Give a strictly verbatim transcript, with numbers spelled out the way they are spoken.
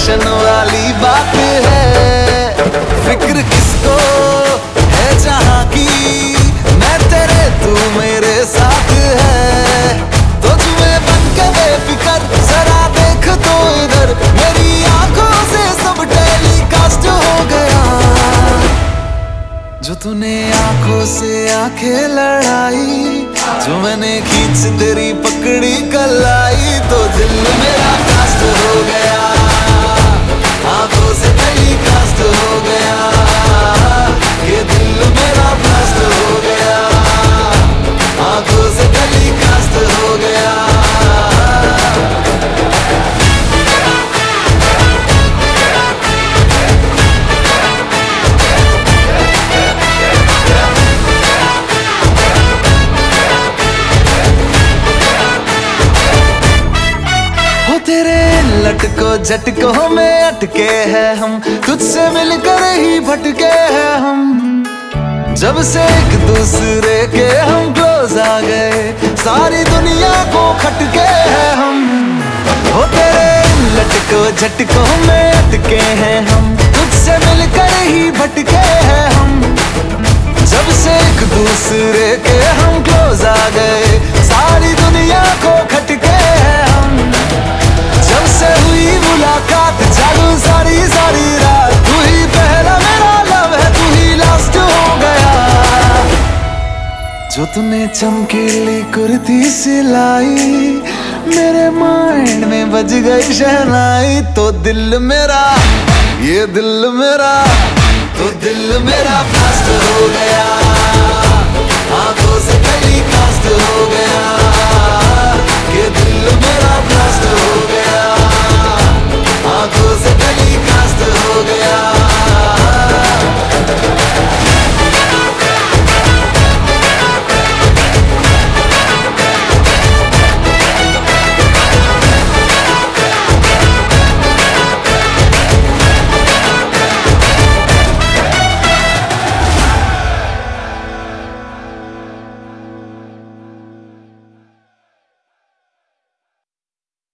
Tension वाली बात है। फिक्र किसको है जहां की, मैं तेरे तू मेरे साथ है। तो तुम्हें बन के बेफिक्र जरा देख तो इधर, मेरी आंखों से सब टेलीकास्ट हो गया। जो तूने आंखों से आंखें लड़ाई, जो मैंने खींच तेरी पकड़ी कलाई, तो दिल मेरा कास्ट हो गया, आंखों से टेलीकास्ट हो गया, ये दिल मेरा ब्लास्ट हो गया, आंखों से टेलीकास्ट हो गया। तेरे लटको झटकों में अटके हैं हम, तुझसे मिलकर ही भटके हैं हम। जब से एक दूसरे के हम क्लोज आ गए, सारी दुनिया को खटके हैं हम। हो तेरे लटको झटकों में अटके हैं हम, तुझसे मिलकर ही भटके हैं हम। जब से एक दूसरे के हम क्लोज आ गए, सारी दुनिया को खटके हैं हम। जब से हुई मुलाकात जागू सारी सारी रात, तू ही पहला मेरा लव है, तू ही लास्ट हो गया। जो तूने चमकीली कुर्ती सिलाई, मेरे माइंड में बज गई शहनाई। तो दिल मेरा, ये दिल मेरा, तो दिल मेरा ब्लास्ट हो गया, आंखों से टेलीकास्ट हो गया, ये दिल मेरा ब्लास्ट हो गया, आंखों से टेलीकास्ट हो गया।